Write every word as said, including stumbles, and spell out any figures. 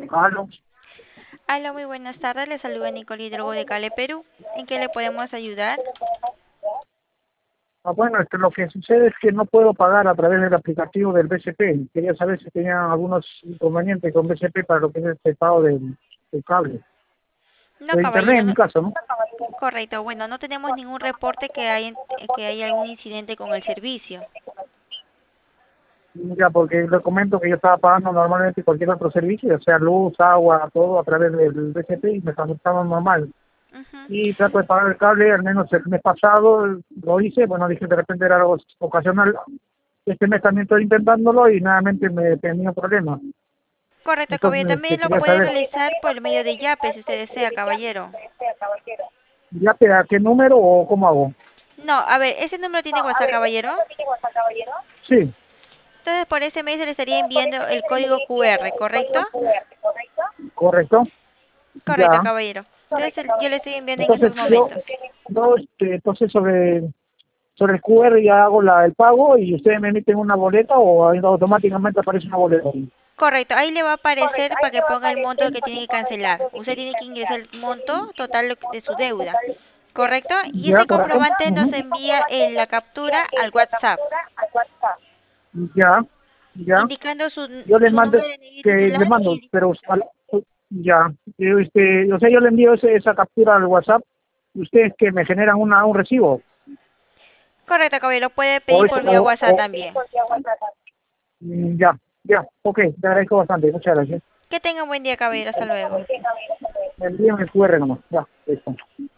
Aló. Hola, muy buenas tardes. Le saluda Nicole Hidrogo de Cali, Perú. ¿En qué le podemos ayudar? Ah, bueno, este, lo que sucede es que no puedo pagar a través del aplicativo del B C P. Quería saber si tenían algunos inconvenientes con B C P para lo que es este pago del, del cable. No, De internet caballero, en mi no. caso, ¿no? Correcto. Bueno, no tenemos ningún reporte que hay, que hay algún incidente con el servicio. Ya, porque le comento que yo estaba pagando normalmente cualquier otro servicio, o sea, luz, agua, todo a través del B C P y me estaba normal. Ujú. Y trato de pagar el cable, al menos el mes pasado lo hice, bueno, dije de repente era algo ocasional. Este mes también estoy intentándolo y nuevamente me tenía problemas. Correcto, caballero. Entonces, este, También lo quería puede saber, realizar por el medio de Yape, si usted desea, caballero. ¿ya te da qué número o cómo hago? No, a ver, ese número tiene WhatsApp, caballero. Sí, Entonces, por ese medio se le estaría enviando el código Q R, ¿correcto? correcto, Correcto, ya. caballero. Entonces, el- yo le estoy enviando en Entonces estos yo, momentos. yo este, entonces sobre, sobre el Q R ya hago la, el pago y ustedes me emiten una boleta o ahí automáticamente aparece una boleta. Correcto, ahí le va a aparecer para que ponga el monto que tiene que cancelar. Usted tiene que ingresar el monto total de su deuda. ¿Correcto? Y Ya, ese correcto. comprobante Ujú. nos envía en la captura al WhatsApp, Ya, ya. indicando su, Yo les su mando, nombre de N I que titular les mando, y... pero al- ya. Yo, este, o sea, yo le envío ese, esa captura al WhatsApp y ustedes que me generan una, un recibo. Correcto, caballero, puede O, pedir es, por vía o, WhatsApp o, también. mm, ya, ya. Ok, te agradezco bastante. Muchas gracias. Que tenga un buen día, caballero. Hasta luego. Me envían el Q R nomás. Ya, listo.